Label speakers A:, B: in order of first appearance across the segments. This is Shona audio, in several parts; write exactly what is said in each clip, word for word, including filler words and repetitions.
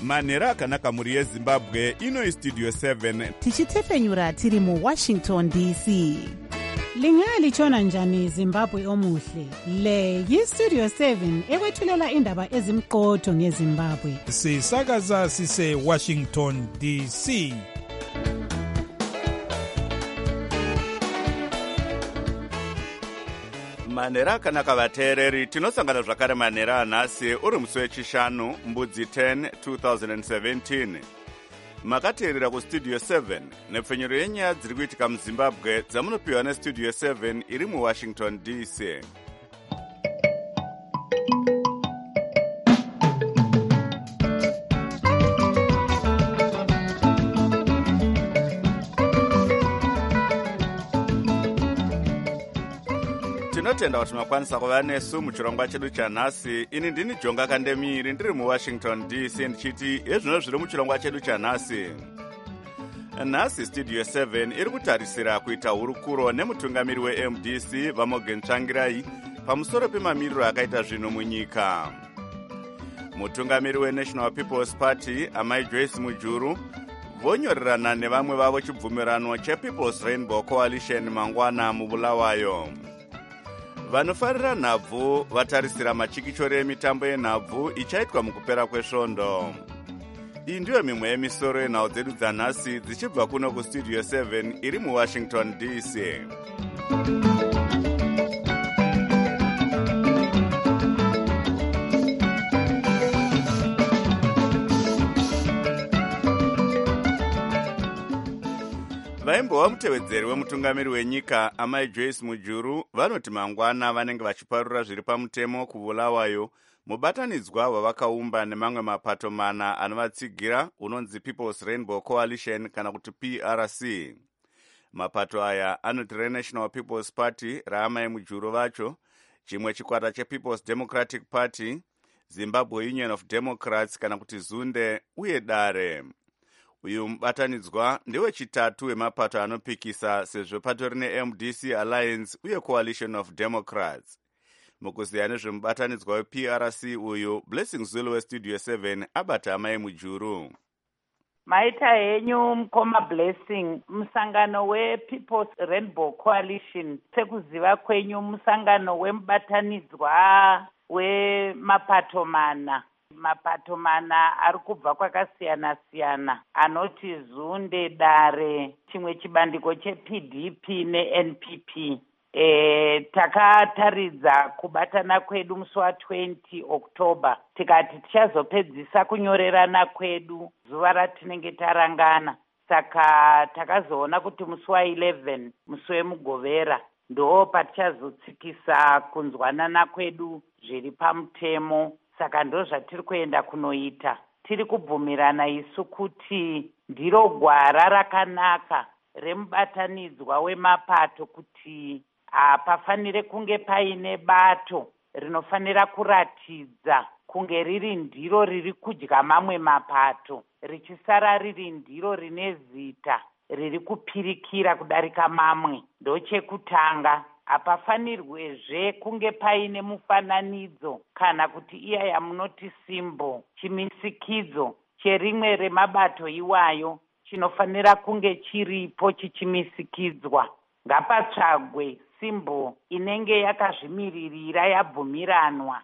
A: manhero akanaka mhuri yezimbabwe. Ino istudio seven
B: tichitefenyura tiri muwashington D C.
C: Lingalitshona njani Zimbabwe omuhle? Le yistudio seven ekwethulela indaba ezimqotho ngeZimbabwe.
D: Sisakaza sise Washington D C.
A: manhero akanaka vateereri, tinosangana zvakare manhero anhasi uri musi wechishanu mbudzi ten two thousand seventeen. Makateerera kustudio seven nepfenyuro yenyaya dziri kuitika muzimbabwe dzamunopiwa nestudio seven iri muwashington D C. Tinotenda kuti makwanisa kuva nesu muchirongwa chedu chanhasi. Ini ndini Jonga Kandemiri ndiri muwashington D C ndichiti hezvino zviri muchirongwa chedu chanhasi. Nhasi studio seven iri kutarisira kuita hurukuro nemutungamiri we-M D C Vamogen Tsvangirai pamusoro pemamiriro akaita zvinhu munyika. Mutungamiri we-National People's Party Amai Joyce Mujuru vonyorerana nevamwe vavo chibvumirano che-People's Rainbow Coalition mangwana mubulawayo. Vanofarira nhabvu vatarisira machikichoro emitambo yenhabvu ichaitwa mukupera kwesvondo. Iyi ndiyo mimwe yemisoro yenhau dzedu dzanhasi dzichibva kuno kustudio seven iri muwashington D C. Vaimbova mutevedzeri wemutungamiri wenyika Amai Joyce Mujuru vanoti mangwana vanenge vachiparura zviri pamutemo kuvulawayo mubatanidzwa wavakaumba nemamwe mapato mana anovatsigira unonzi People's Rainbow Coalition kana kuti P R C. Mapato aya anoti reNational People's Party raamai Mujuru vacho, chimwe chikwata chePeople's Democratic Party, Zimbabwe Union of Democrats kana kuti Zunde uye Dare. Uyu mubatanidzwa ndiwe chitatu wemapato anopikisa sezvo patori ne-M D C Alliance uye Coalition of Democrats. Mukuziya nezvemubatanidzwa we-P R C uyu, Blessing Zulu westudio seven abata Amai Mujuru.
E: Maita henyu mukoma Blessing, musangano we-People's Rainbow Coalition sekuziva kwenyu musangano wemubatanidzwa wemapato mana. Mapato mana ari kubva kwakasiyana siyana anoti Zunde, Dare, chimwe chibandiko che-P D P ne-N P P. E, takataridza kubatana kwedu musi wa twenty October tikati tichazopedzisa kunyorerana kwedu zuva ratinenge tarangana. Saka takazoona kuti musi wa eleven musi wemugovera ndo patichazotsikisa kunzwanana kwedu zviri pamutemo. Saka ndo zvatiri kuenda kunoita. Tiri kubvumirana isu kuti ndiro gwara rakanaka remubatanidzwa wemapato kuti hapafanire kunge paine bato rinofanira kuratidza kunge riri ndiro riri kudya mamwe mapato, richisara riri ndiro rine zita riri kupirikira kudarika mamwe. Ndochekutanga. Hapafanirwezve kunge paine mufananidzo kana kuti iya yamunoti simbo, chimisikidzo cherimwe remabato iwayo chinofanira kunge chiripo chichimisikidzwa. Ngapatsvagwe simbo inenge yakazvimiririra yabvumiranwa.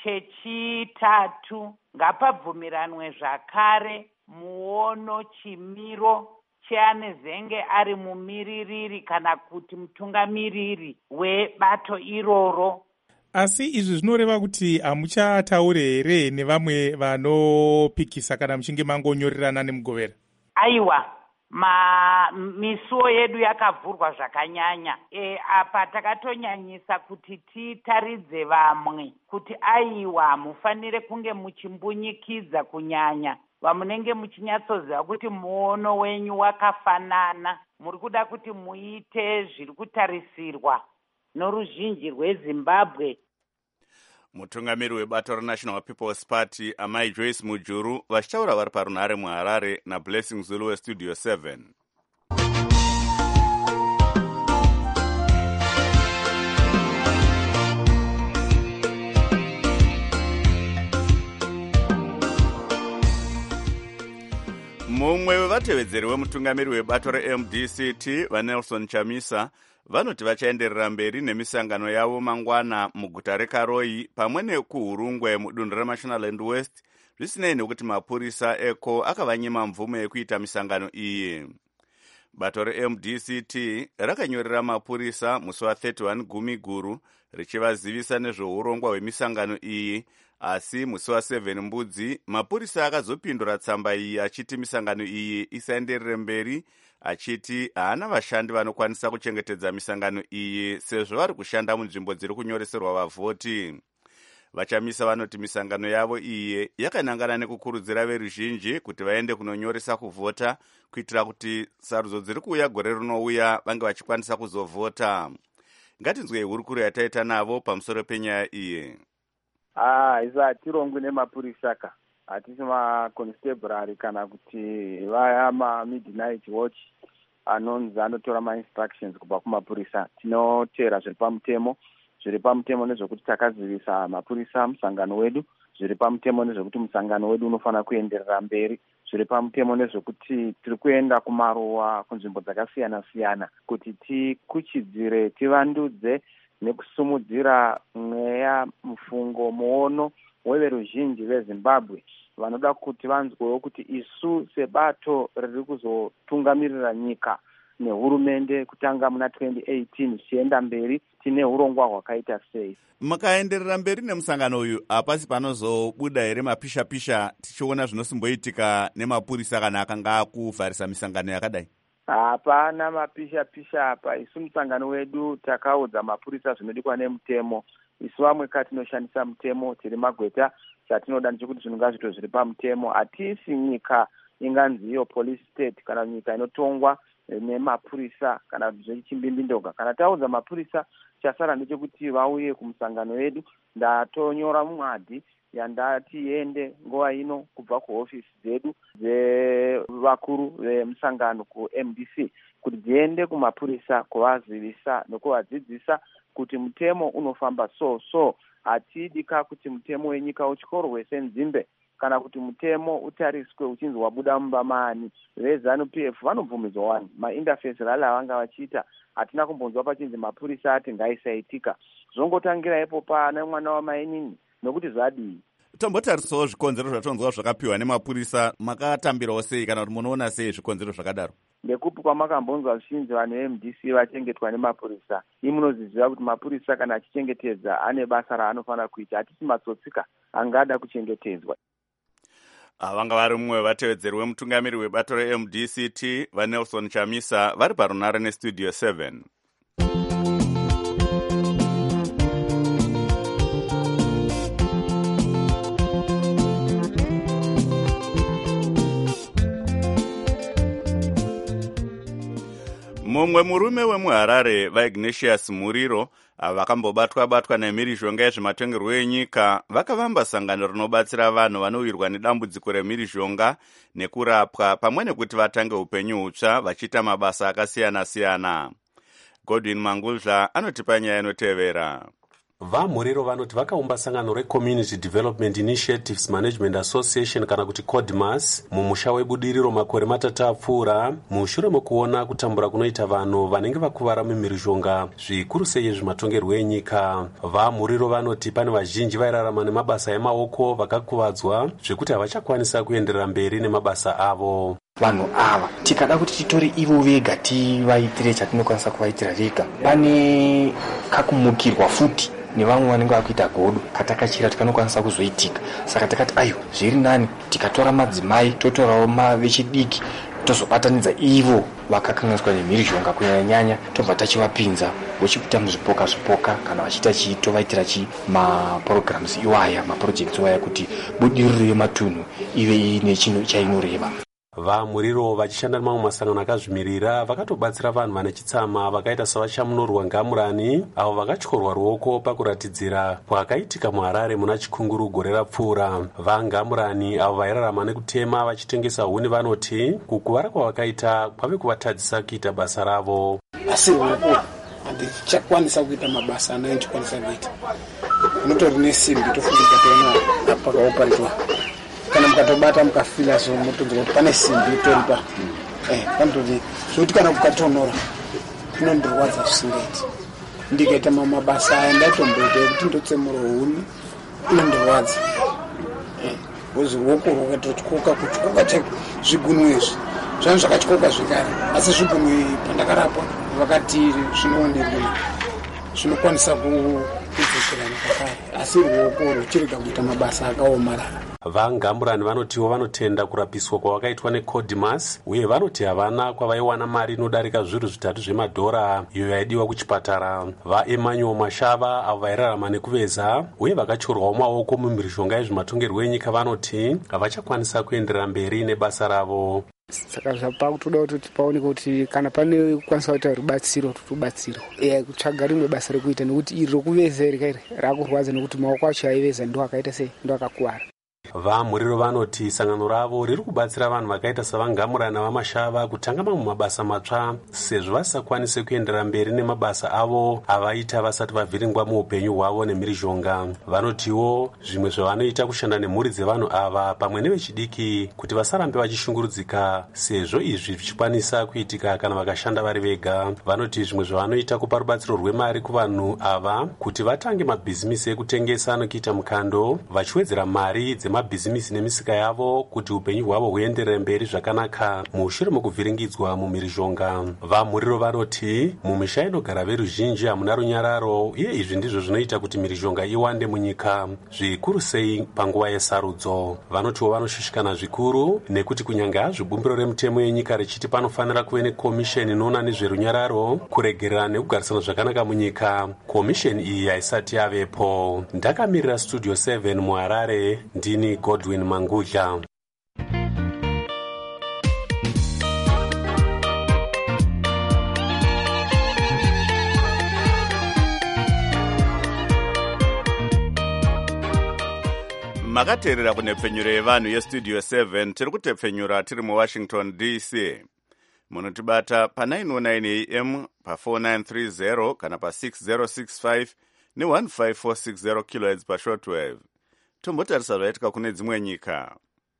E: Chechitatu, ngapabvumiranwe zvakare muono chimiro cheanezenge ari mumiririri kana kuti mutungamiriri webato iroro.
D: Asi izvi zvinoreva kuti hamuchataure here nevamwe vanopikisa kana muchinge mangonyorerana nemugovera?
E: Aiwa, ma misuwo yedu yakavhurwa zvakanyanya. E, apa takatonyanyisa kuti titaridze vamwe kuti aiwa mufanire kunge muchimbunyikidza kunyanya vamunenge muchinyatsoziva kuti muono wenyu wakafanana, muri kuda kuti muite zviri kutarisirwa noruzhinji rweZimbabwe.
A: Mutungamiri webato reNational People's Party Amai Joyce Mujuru vachitaura vari parunhare muHarare naBlessing Zulu westudio seven. vatevedzeri vemutungamiri webato reM D C T vaNelson Chamisa vanoti vachaenderera mberi nemisangano yavo mangwana muguta reKaroi pamwe nekuhurungwe mudunhu reMashonaland West, zvisinei nekuti mapurisa eko akavanyima mvumo yekuita misangano iyi. Bato reM D C T rakanyorera mapurisa musi wa31 gumi guru richivazivisa nezveurongwa hwemisangano iyi, asi musi wa7 mbudzi mapurisa akazopindura tsamba iyi achiti misangano iyi isaenderere mberi, achiti haana vashandi vanokwanisa kuchengetedza misangano iyi sezvo vari kushanda munzvimbo dziri kunyoreserwa vavhoti. Vachamisa vanoti misangano yavo iyi yakanangana nekukurudzira veruzhinji kuti vaende kunonyoresa kuvhota kuitira kuti sarudzo dziri kuuya gore rinouya vange vachikwanisa kuzovhota. Ngatinzwei hurukuro yataita navo pamusoro penyaya iyi.
F: Ah, izvo hatirongwi nemapurisa ka, hatisi maconstable kana kuti vaya ma-midnight watch anonzi anotora ma-instructions kubva kumapurisa. Tinotera zviri pamutemo, zviri pamutemo nezvekuti takazivisa mapurisa musangano wedu, zviri pamutemo nezvekuti musangano wedu unofanira kuenderera mberi, zviri pamutemo nezvekuti tiri kuenda kumaruwa kunzvimbo dzakasiyana siyana kuti tikuchidzire, tivandudze nekusumudzira mweya, mufungo, muono weveruzhinji veZimbabwe vanoda kuti vanzwewo kuti isu sebato riri kuzotungamirira nyika nehurumende kutanga muna twenty eighteen tichienda mberi tine urongwa hwakaita sei.
A: Makaenderera mberi nemusangano uyu, hapasi panozobuda here mapisha-pisha tichiona zvinosimboitika nemapurisa kana akanga akuvharisa misangano yakadai?
F: Hapana mapisha-pisha apa. Isu musangano wedu takaudza mapurisa zvinodikwa nemutemo. Isu vamwe katinoshandisa mutemo, tiri magweta, chatinoda ndechekuti zvinhu ngazviitwe zviri pamutemo. Hatisi nyika inganzi iyo police state kana nyika inotongwa nemapurisa kana zvechimbindindoga. Kana taudza mapurisa, chasara ndechekuti vauye kumusangano wedu. Ndatonyora mumwadhi yandati ende nguva ino kubva kuhofisi dzedu dzevakuru vemusangano kuM D C kuti dziende kumapurisa kuvazivisa nekuvadzidzisa kuti mutemo unofamba so so. Hatidika kuti mutemo wenyika utyorwe senzimbe kana kuti mutemo utariswe uchinzi wabuda mumba maani. VeZanu P F vanobvumidzwa wani mainterface rale avanga vachiita. Hatina kumbonzwa pachinzi mapurisa ati ngaisaitika. Zvongotangira ipo pana mwana wamainini nokuti zvadii.
A: Tombotarisawo zvikonzero zvatonzwa zvakapiwa nemapurisa, makatambirawo sei kana kuti munoona sei zvikonzero zvakadaro?
F: Ndekupi kwamakambonzwa zvizhinji vanhu veM D C vachengetwa nemapurisa. Imi munoziziva kuti mapurisa kana achichengetedza ane basa raanofanira kuita. Hatisi matsotsika angada kuchengetedzwa.
A: Vanga vari mumwe wevatevedzeri wemutungamiri webato reM D C T vaNelson Chamisa vari parunare nestudio seven. Mumwe murume wemuHarare vaIgnatius Muriro vakambobatwa-batwa nemhirizhonga yezvematongerwo enyika vakavamba sangano rinobatsira vanhu vanowirwa nedambudziko remhirizhonga nekurapwa pamwe nekuti vatange upenyu hutsva vachiita mabasa akasiyana-siyana. Godwin Mangudla anotipa nyaya inotevera.
G: VaMuriro vanoti vakaumba sangano reCommunity Development Initiatives Management Association kana kuti CODMAS mumusha webudiriro makore matatu apfuura mushure mekuona kutambura kunoita vanhu vanenge vakuvara mumhirizhonga zvikuru sei zvimatongerwo enyika. VaMuriro vanoti pane vazhinji vairarama nemabasa emaoko vakakuvadzwa zvekuti havachakwanisa kuenderera mberi nemabasa avo.
H: Vanhu ava tikada kuti titore ivo vega tivaitire chatinokwanisa kuvaitira vega, pane kakumukirwa futi nevamwe vanenge vakuita godo katakachira tikanokwanisa kuzoitika. Saka takati ayo zviri nani tikatora madzimai totorawo vechidiki tozobatanidza ivo vakakanganiswa nemhirizhonga kunyanya-nyanya tobva tachivapinza vochikuita muzvipoka zvipoka kana vachiita chitovaitira chi maprograms iwaya maprojects iwaya kuti budiriro yematunhu ive ine chinhu chainoreva.
G: VaMuriro vachishanda nemamwe masangano akazvimirira vakatobatsira vanhu vane chitsama vakaita savachamunorwa Ngamurani avo vakatyorwa ruoko pakuratidzira kwakaitika muHarare muna chikunguru gore rapfuura. VaNgamurani avo vairarama nekutema vachitengesa huni vanoti kukuvara kwavakaita kwave kuvatadzisa kuita basa ravo.
I: Asi uko handichakwanisa kuita mabasa anayendikwanisa kuita. Unotori nesimbi tofunika toona apakaoparitwa. Kana mukatobata mukafila so motonzwa kuti pane simbi itoripa eh pantoti zvokuti kana kukatonora inondirwadza zvisingaiti ndikaita mabasa aya ndatomboita ekuti ndotsemura huni inondirwadza eh uzi ruoko rwakatotyoka kutyoka cheko zvigunwe izvi zvangu zvakatyoka zvikare asi zvigunwe pandakarapwa vakati zvinoonekwa zvinokwanisa kudzikirana kakare asi ruoko ruchirega kuita mabasa akaomarara.
G: vangamburani vanotiwo vanotenda kurapiswa kwavakaitwa necodimas uye vanoti havana kwavaiwana mari inodarika zviru zvitatu zvemadhora iyo yaidiwa kuchipatara. vaemmanuel mashava avo vairarama nekuveza uye vakachorwawo maoko mumhirizhonga yezvematongerwo enyika vanoti havachakwanisa kuenderera mberi nebasa ravo.
I: Saka zvapa kutoda kuti paoneke kuti kana pane kukwanisa kuita rubatsiro tubatsiro eya kutsvaga rimwe basa rekuita nekuti iri rokuveza iri kairi rakurwadza nekuti maoko acho aiveza ndo akaita sei ndo akakuwara.
G: vamhuriro vanoti sangano ravo riri kubatsira vanhu vakaita savangamurana vamashava kutanga mamwe mabasa matsva sezvo vasakwanise kuenderera mberi nemabasa avo avaita vasati vavhiringwa muupenyu hwavo nemhirizhonga. vanotiwo zvimwe zvavanoita kushanda nemhuri dzevanhu ava pamwe nevechidiki kuti vasarambe vachishungurudzika sezvo izvi zvichikwanisa kuitika kana vakashanda vari vega. vanoti zvimwe zvavanoita kupa rubatsiro rwemari kuvanhu ava kuti vatange mabhizimisi ekutengesa nokuita mukando vachiwedzera mari dzema mabhizimisi nemisika yavo kuti upenyu hwavo huenderere mberi zvakanaka mushure mokuvhiringidzwa mumhirizhonga. vamhuriro vanoti mumisha inogara veruzhinji hamuna runyararo uye izvi ndizvo zvinoita kuti mhirizhonga iwande munyika zvikuru sei panguva yesarudzo. vanotiwo vanoshushikana zvikuru nekuti kunyange hazvo bumbiro remutemo yenyika richiti panofanira kuve nekomisheni inoona nezverunyararo kuregerera nekugarisana zvakanaka munyika komisheni iyi haisati yavepo. ndakamirira studio seven muharare ndini Godwin Mangudla.
A: makateerera kunepfenyuro yevanhu yestudio seven tiri kutepfenyura tiri muwashington D C. munotibata pa nine oh nine A M pa four nine three zero kana pa six zero six five ne one five four six zero kilohertz pa shortwave. tombotarisa zvaitika kune dzimwe nyika.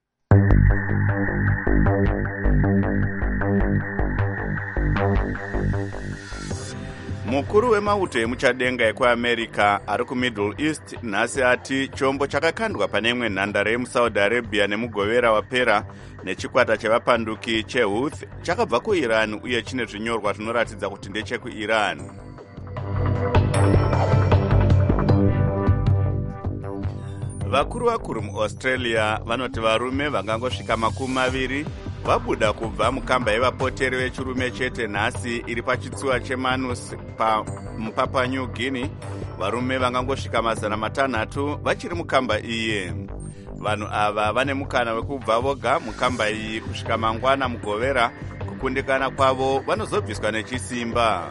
A: mukuru wemauto emuchadenga ekuamerica ari kumiddle east nhasi ati chombo chakakandwa pane imwe nhandare yemusaudi arabia nemugovera wapera nechikwata chevapanduki chehouthi chakabva kuiran uye chine zvinyorwa zvinoratidza kuti ndechekuiran. vakuru vakuru muaustralia vanoti varume vangangosvika makumi maviri vabuda kubva mukamba yevapoteri vechirume chete nhasi iri pachitsuwa chemanus mupapa new guinea. varume vangangosvika mazana matanhatu vachiri mukamba iyi. vanhu ava vane mukana wekubva voga mukamba iyi kusvika mangwana mugovera. kukundikana kwavo vanozobviswa nechisimba.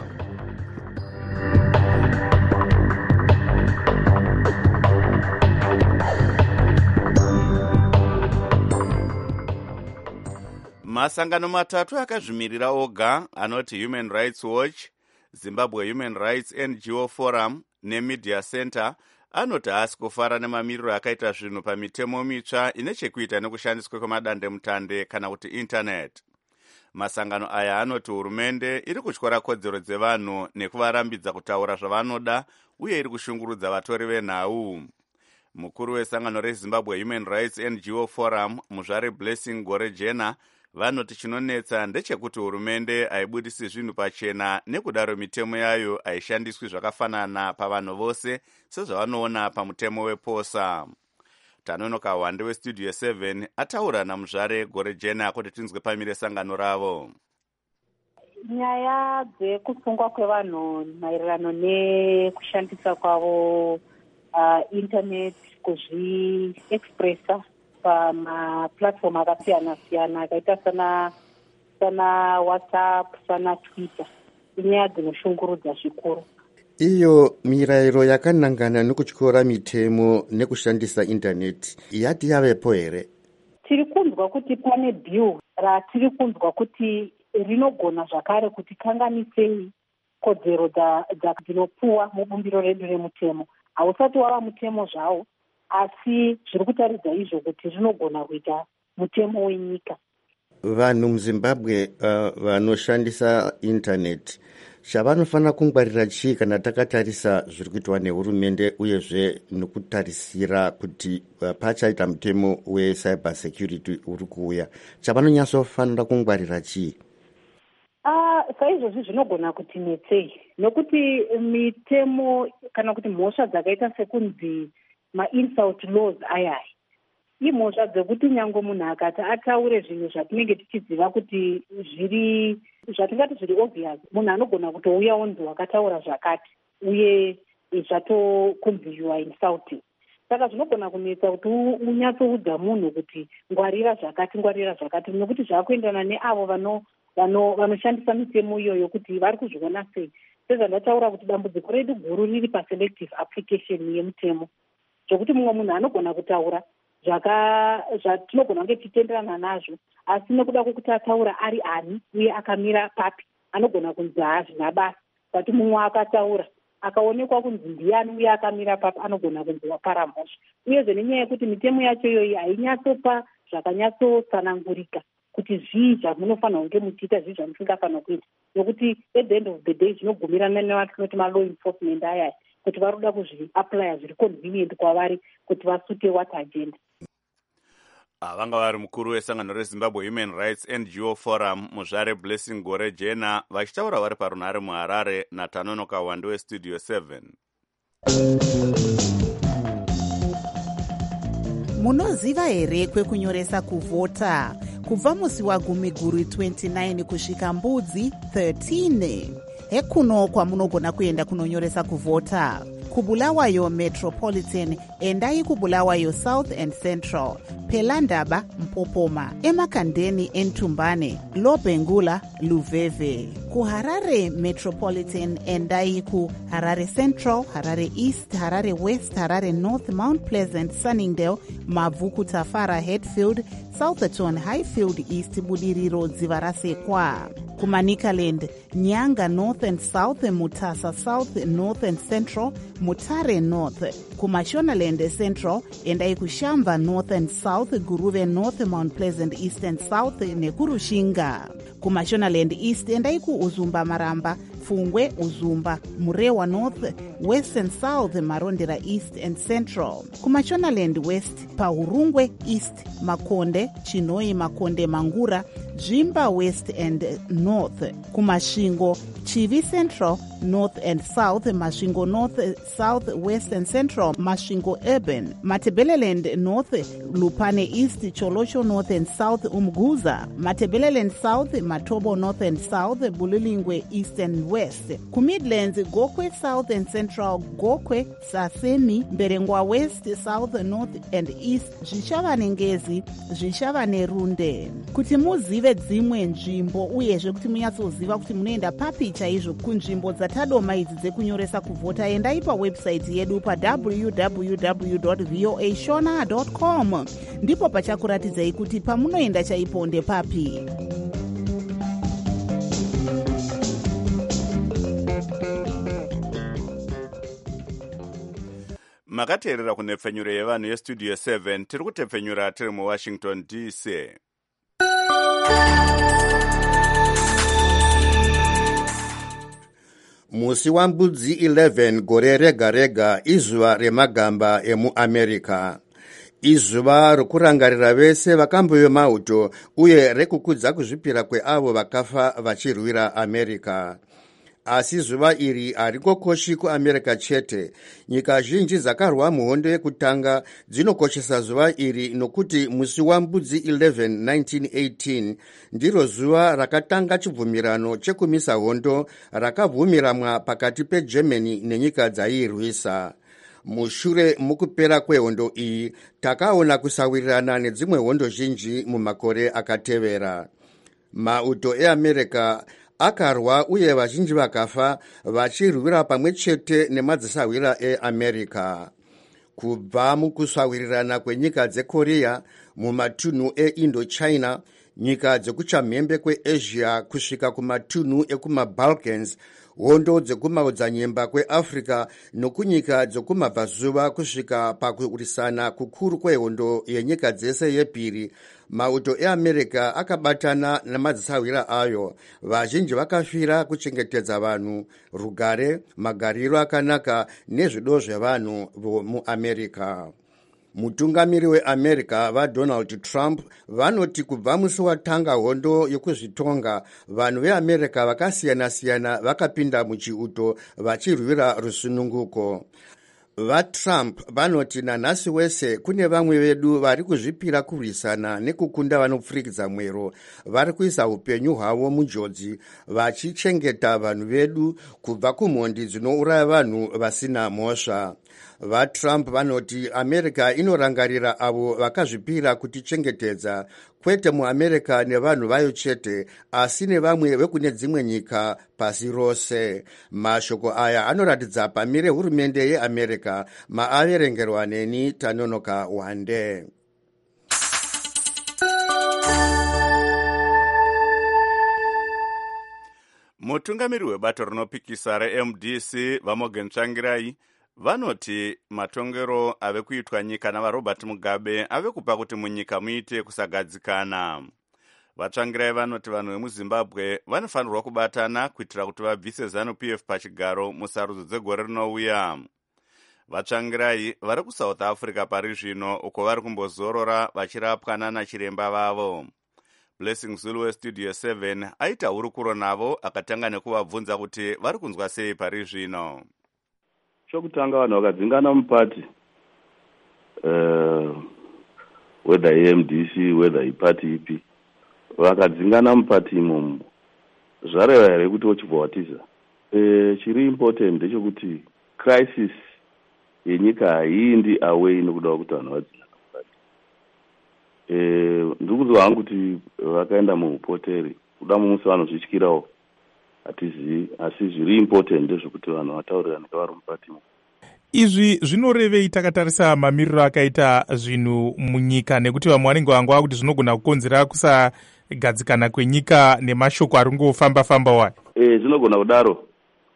A: masangano matatu akazvimirira oga anoti Human Rights Watch, Zimbabwe Human Rights N G O Forum neMedia Center anoti haasi kufara nemamiriro akaita zvinhu pamitemo mitsva ine chekuita nekushandiswa kwemadandemutande kana kuti internet. masangano aya anoti hurumende iri kutyora kodzero dzevanhu nekuvarambidza kutaura zvavanoda uye iri kushungurudza vatori venhau. mukuru wesangano rezimbabwe Human Rights N G O Forum muzvare Blessing Gorejena vanoti chinonetsa ndechekuti hurumende haibudisi zvinhu pachena nekudaro mitemo yayo haishandiswi zvakafanana pavanhu vose sezvavanoona pamutemo weposa. tanonoka wande westudio seven ataura namuzvare Gorejena kuti tinzwe pamire sangano ravo.
J: nyaya dzekusungwa kwevanhu maererano nekushandisa kwavo uh, internet kuzviexpressa pamaplatform akasiyana siyana akaita sana sana WhatsApp sana Twitter inyaya dzinoshungurudza zvikuru.
K: iyo mirayiro yakanangana nekutyora mitemo nekushandisa internet yati yavepo here?
J: tiri kunzwa kuti pane bill ratiri kunzwa kuti rinogona zvakare kuti kanganisei kodzero dzinopuwa mubumbiro redu remutemo. hausati wava mutemo zvawo asi zviri kutaridza izvo kuti rinogona kuita mutemo wenyika.
K: Vanhu muZimbabwe uh, vanoshandisa intaneti chavanofanira kungwarira chii kana takatarisa zviri kuitwa nehurumende uyezve nokutarisira kuti uh, pachaita mutemo wecyber security uri kuuya, chavanonyatsofanira kungwarira chii?
J: Uh, saizvozvi zvinogona kuti netsei, nokuti mitemo kana kuti mhosva dzakaita sekunzi ma-insult laws ayaya imhosva dzekuti nyange munhu akati ataure zvinhu zvatinenge tichiziva kuti zviri zvatingati zviri obvious, munhu anogona kutouya onzi wakataura zvakati uye zvatokunzi you are insulting. Saka zvinogona kunetsa kuti unyatsoudza munhu kuti ngwarira zvakati ngwarira zvakati, nokuti zvakuendana neavo vano vanoshandisa mitemo iyoyo kuti vari kuzviona sei. Sezvandataura kuti dambudziko redu guru riri paselective application yemutemo, zvokuti mumwe munhu anogona kutaura zvatinogona kunge tichitenderana nazvo, asi nekuda kwekuti ataura ari ani uye akamira papi anogona kunzi hazvina basa. Kuti mumwe akataura akaonekwa kunzi ndiani uye akamira papi anogona kunzi wapara mhosva. Uyezve nenyaya yekuti mitemo yacho iyoyi hainyatsopa zvakanyatsotsanangurika kuti zvii zvamunofanira kunge muchiita, zvii zvamusingafanira kuita, nokuti at the end of the day zvinogumirana nevatinoti malaw enforcement ayaya kuti vari kuda kuzviaplya zviri convenient kwavari kuti vasuke what agenda.
A: Vanga vari mukuru wesangano reZimbabwe Human Rights N G O Forum Muzvare Blessing Gore Jena vachitaura vari parunhare muHarare naTanono Kawande weStudio seven.
B: Munoziva here kwekunyoresa kuvhota kubva musi wagumi guru twenty-nine kusvika mbudzi thirteen? Hekuno kwamunogona kuenda kunonyoresa kuvhota. Kubulawayo Metropolitan endai Kubulawayo South and Central, Pelandaba Mpopoma, Emakandeni Entumbane, Lobengula Luveve. KuHarare Metropolitan endai ku Harare Central, Harare East, Harare West, Harare North, Mount Pleasant, Sunningdale, Mavuku Tafara, Hatfield, Southerton, Highfield East, Budiriro Dzivarasekwa. Kumanikaland, Nyanga North and South, Mutasa South, North and Central, Mutare North. Kumashonaland Central, endai Kushamba North and South, Guruve North, Mount Pleasant East and South, Nekurushinga. Kumashonaland East, endai ku Uzumba Maramba, Fungwe, Uzumba, Murewa North, West and South, Marondera East and Central. Kumashonaland West, Pahurungwe East, Makonde, Chinoi Makonde Mangura, Jimba West and North. Kumashingo, Chivi Central, North and South, Mashingo North, South, West and Central, Mashingo Urban, Matebeleland North, Lupane East, Cholosho North and South, Umguza, Matebeleland South, Matobo North and South, Bulilingwe East and West. Kumidlands, Gokwe South and Central, Gokwe, Sasemi, Berengwa West, South, North and East, Zvishavane Ngezi, Zvishavane Runde. Kuti muzive dzimwe nzvimbo uyezve kuti munyatsoziva kuti munoenda papi chaizvo kunzvimbo dzatadoma idzi dzekunyoresa kuvhota, endai pawebsite yedu pa w w w dot voa shona dot com. Ndipo pachakuratidzai kuti pamunoenda chaipo ndepapi.
A: Makateerera kunepfenyuro yevanhu yeStudio seven, tiri kutepfenyura tiri muWashington D C.
K: Musi wambudzi eleven gore rega rega izuva remagamba emuAmerica. Izuva rokurangarira vese vakamboyo mauto uye rekukudza kuzvipira kweavo vakafa vachirwira America. Asi zuva iri harikokoshi kuAmerica chete. Nyika zhinji dzakarwa muhondo yekutanga dzinokoshesa zuva iri nokuti musi wambudzi eleven nineteen eighteen ndiro zuva rakatanga chibvumirano chekumisa hondo rakabvumiramwa pakati peGermany nenyika dzaiirwisa. Mushure mukupera kwehondo iyi takaona kusawirirana nedzimwe hondo zhinji mumakore akatevera. Mauto eAmerica akarwa uye vazhinji vakafa vachirwira pamwe chete nemadzisawira eAmerica. Kubva mukusawirirana kwenyika dzeKorea, mumatunhu eIndochina, nyika dzekuchamhembe kweAsia kusvika kumatunhu ekumaBalkans hondo dzekumaodzanyemba kweafrica nokunyika dzekumabvazuva kusvika pakurisana kukuru kwehondo yenyika dzese yepiri, mauto eamerica akabatana namadzisawira ayo. Vazhinji vakafira kuchengetedza vanhu, rugare, magariro akanaka nezvido zvevanhu muamerica. Mutungamiri weamerica vaDonald Trump vanoti kubva musi watanga hondo yekuzvitonga, vanhu veamerica vakasiyana-siyana vakapinda muchiuto vachirwira rusununguko. VaTrump vanoti nanhasi wese kune vamwe vedu vari kuzvipira kurwisana nekukunda vanopfurikidza mwero, vari kuisa upenyu hwavo munjodzi vachichengeta vanhu vedu kubva kumhondi dzinouraya vanhu vasina mhosva. VaTrump vanoti America inorangarira avo vakazvipira kutichengetedza, kwete muamerica nevanhu vayo chete, asi nevamwe vekune dzimwe nyika pasi rose. Mashoko aya anoratidza pamire hurumende yeamerica, maaverengerwa neni Tanonoka Wande.
A: Mutungamiri webato rinopikisa reM D C Vamogen Tsvangirai vanoti matongero ave kuitwa nyika navaRobert Mugabe ave kupa kuti munyika muite kusagadzikana. Vatsvangirai vanoti vanhu vemuZimbabwe vanofanirwa kubatana kuitira kuti vabvise ZANU P F pachigaro musarudzo dzegore rinouya. Vatsvangirai vari kuSouth Africa pari zvino, uko vari kumbozorora vachirapwa nana chiremba vavo. Blessing Zulu weStudio seven aita hurukuro navo akatanga nekuvabvunza kuti vari kunzwa sei pari zvino.
L: Chokutanga vanhu vakadzingana mupati, uh, whether M D C whether ipati ipi, vakadzingana mupati imomo zvareva here kuti wochibva watiza. E, chiri important ndechekuti crisis yenyika haindi away nokuda kuti vanhu vadzingana mupati. E, ndiri kunzwa hangu kuti vakaenda muhoteri kuda mumusi vanozvityirawo hatizivi, asi zviri important ndezvekuti vanhu vataurirane kavari mupati.
D: Izvi zvinorevei takatarisa mamiriro akaita zvinhu munyika, nekuti vamwe vanenge vangwa kuti zvinogona kukonzera kusagadzikana kwenyika nemashoko ari kungofamba-famba wayo?
L: E, zvinogona kudaro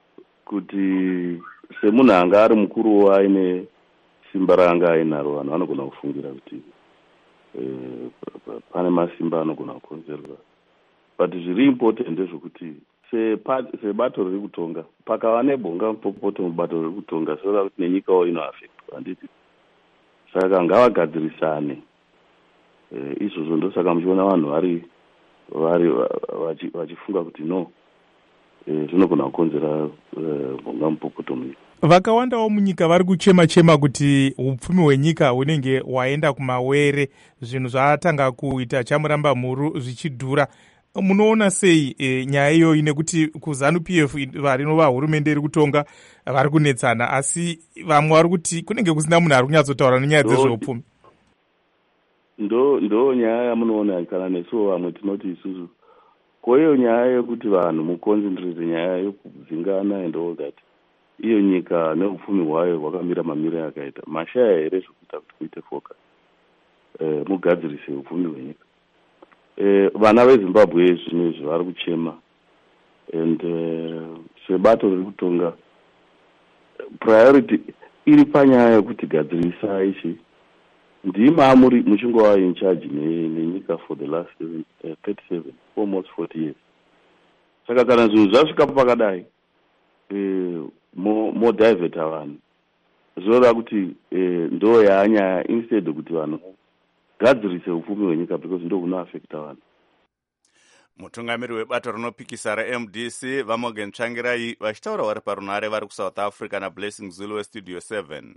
L: kuti semunhu anga ari mukuru aine simba raanga ainaro, vanhu vanogona kufungira kuti e, pane masimba anogona kukonzerwa, but zviri important ndezvekuti sebato riri kutonga pakava nebhonga mupopoto mubato riri kutonga soda kuti nenyikawo inoafektwa, handiti? Saka ngavagadzirisane e, izvozvo ndosaka muchiona vanhu vari vari vachifunga kuti no, zvinogona e, kukonzera bhonga e, mupopoto munyika.
D: Vakawandawo munyika vari kuchema-chema kuti upfumi hwenyika hunenge waenda kumawere, zvinhu zvatanga kuita chamuramba mhuru zvichidhura. Munoona sei e, nyaya iyoyi, nekuti kuZANU P F varinova hurumende iri kutonga vari kunetsana, asi vamwe vari kuti kunenge kusina munhu ari kunyatsotaura nenyaya dzezveupfumi?
L: Ndo ndo nyaya yamunoona kana nesuwo vamwe tinoti isusu koiyo nyaya yekuti vanhu muconcentrate nyaya yekudzingana and all that, iyo nyika neupfumi hwayo hwakamira mamiro akaita mashaya here zvekuita kuti kuite focus e, mugadzirise upfumi hwenyika. Eh, vana veZimbabwe zvino izvi vari kuchema, and uh, sebato riri kutonga priority iri panyaya yekuti gadzirisa ichi ndima muri muchingova in charge nenyika for the last uh, thirty-seven almost forty years. Saka kana zvinhu zvasvika pakadai eh, mo, mo divert vanhu zvinoda kuti eh, ndo yanyaya instead kuti vanhu gadzirise upfumi hwenyika because ndo kunoafekta vanhu.
A: Mutungamiri webato rinopikisa reM D C Vamogen Tsvangirai vachitaura vari parunare vari kuSouth Africa naBlessing Zulu weStudio seven.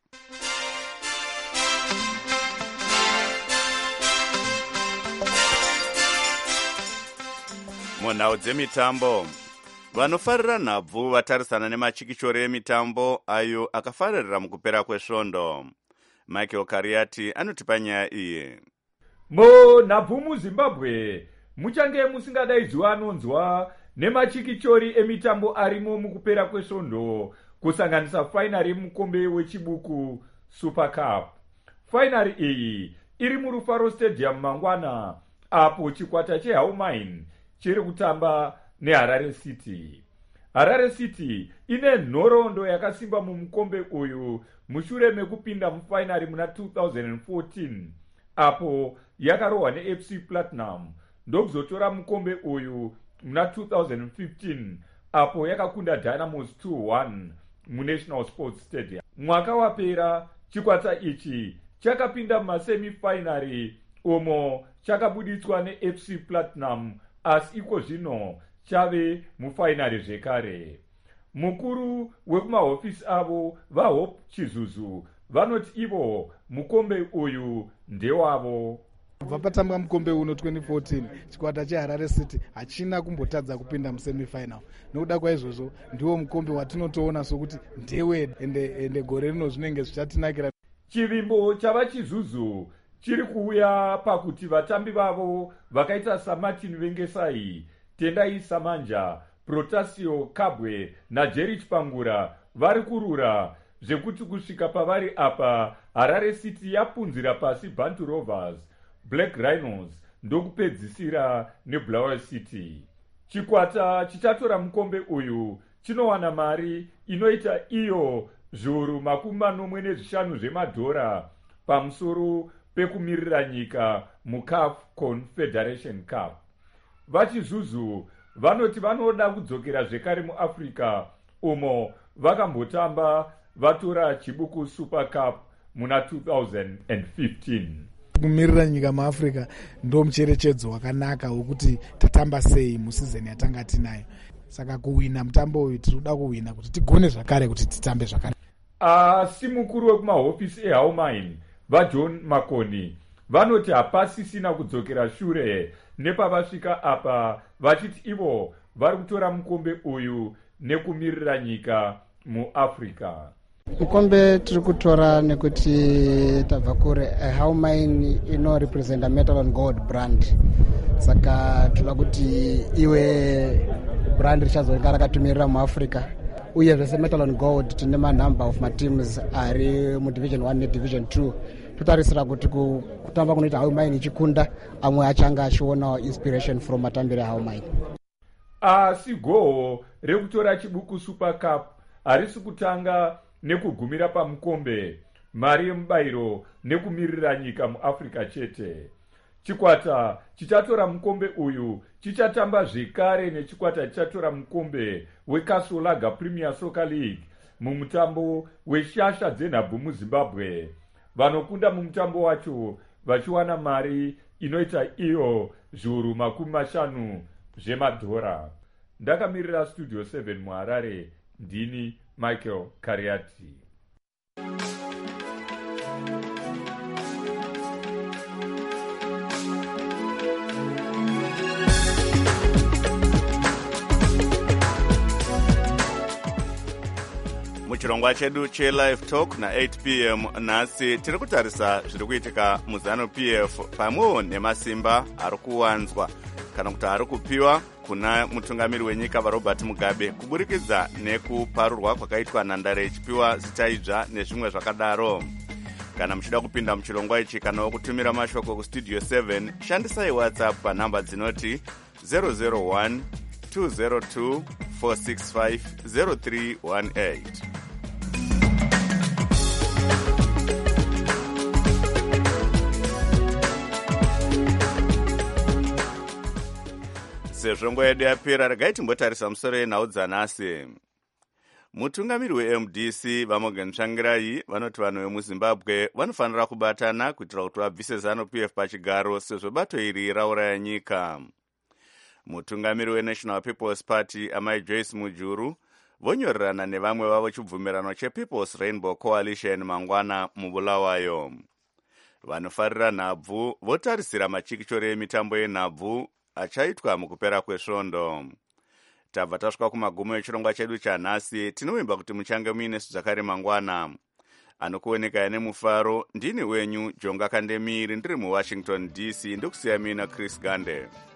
A: Munhau dzemitambo, vanofarira nhabvu vatarisana nemachikichori emitambo ayo akafarira mukupera kwesvondo. Michael Kariati anotipa nyaya iyi.
M: Munhabvu muZimbabwe muchange musingadaidzwa anonzwa nemachikichori emitambo arimo mukupera kwesvondo, kusanganisa fainari yemukombe wechibuku Super Cup. Fainari iyi iri muRufaro Stadium mangwana, apo chikwata cheHaumine chiri kutamba neHarare City. Harare City ine nhoroondo yakasimba mumukombe uyu mushure mekupinda mufainari muna two thousand fourteen apo yakarohwa neF C Platinum ndokuzotora mukombe uyu muna two thousand fifteen apo yakakunda Dynamos two one muNational Sports Stadium. Mwaka wapera chikwata ichi chakapinda mumasemifinari umo chakabuditswa neF C Platinum asi iko zvino chave mufainari zvekare. Mukuru wekumahofisi avo vaHope Chizuzu vanoti ivo mukombe uyu ndewavo.
N: Kubva patambwa mukombe uno twenty fourteen chikwata cheHarare City hachina kumbotadza kupinda musemifinal. Nokuda kwaizvozvo ndiwo mukombe watinotoona sokuti ndewedu ende, ende gore rino zvinenge zvichatinakira.
M: Chivimbo chava Chizuzu chiri kuuya pakuti vatambi vavo vakaita saMartin Vengesai, Tendai Samanja, Protasio Kabwe naJerry Chipangura vari kurura zvekuti kusvika pavari apa Harare City yapunzira pasi Bantu Rovers, Black Rhinos ndokupedzisira neBulawayo City. Chikwata chichatora mukombe uyu chinowana mari inoita iyo zviuru makumi manomwe nezvishanu zvemadhora pamusoro pekumirira nyika muCAF Confederation Cup. VaChizuzu vanoti vanoda kudzokera zvekare muAfrica umo vakambotamba vatora chibuku Super Cup muna two thousand fifteen.
N: Kumirira nyika muAfrica ndo mucherechedzo wakanaka wekuti tatamba sei musizeni yatanga tinayo. Saka kuwina mutambo uyu tinoda kuwina kuti tigone zvakare kuti titambe zvakare.
M: Asi mukuru wekumahofisi eHaumine vaJohn Makoni vanoti hapasisina kudzokera shure nepavasvika apa vachiti ivo vari kutora mukombe uyu nekumirira nyika muAfrica.
O: Mukombe tiri kutora nekuti tabva kure Haumine ino representa metal and gold brand. Saka toda kuti iwe brand richazonga rakatumirira muAfrica. Uye zvese metal and gold tine ma number of my teams ari mu division one ne division two. Tutarisira kuti kutamba kunoita Haumine ichikunda amwe achanga achiona inspiration from matambire Haumine.
M: Asi goho rekutora chibuku Super Cup harisi kutanga nekugumira pamukombe, mari yemubayiro nekumirira nyika muAfrica chete. Chikwata chichatora mukombe uyu chichatamba zvekare nechikwata chichatora mukombe weKasolaga Premier Soccer League mumutambo weshasha dzenhabvu muZimbabwe. Vanokunda mumutambo wacho vachiwana mari inoita iyo zviuru makumi mashanu zvemadhora. Ndakamirira Studio seven muHarare, ndini Michael Kariati.
A: muchirongwa chedu chelive talk na eight p m nhasi tiri kutarisa zviri kuitika muZanu P F pamwewo nemasimba ari kuwanzwa kana kuti ari kupiwa kuna mutungamiri wenyika vaRobert Mugabe kuburikidza nekuparurwa kwakaitwa nhandare ichipiwa zita idzva nezvimwe zvakadaro. Kana muchida kupinda muchirongwa ichi kana kutumira mashoko kustudio seven shandisai WhatsApp panhamba dzinoti zero zero one two zero two four six five zero three one eight. sezvongo yedu yapera regai timbotarisa musoro yenhau dzanhasi. Mutungamiri weM D C vaMorgan Tsvangirai vanoti vanhu vemuZimbabwe vanofanira kubatana kuitira kuti vabvise ZANU P F pachigaro sezvo bato iri rauraya nyika. Mutungamiri weNational People's Party Amai Joyce Mujuru vonyorerana nevamwe vavo chibvumirano chePeople's Rainbow Coalition mangwana muBulawayo. Vanofarira nhabvu votarisira machikichoro emitambo yenhabvu achaitwa mukupera kwesvondo. Tabva tasvika kumagumo echirongwa chedu chanhasi. Tinovimba kuti muchange muine zvakare mangwana. Anokuoneka nemufaro ndini wenyu Jonga Kandemiri ndiri muWashington D C ndokusiya mina Chris Gande.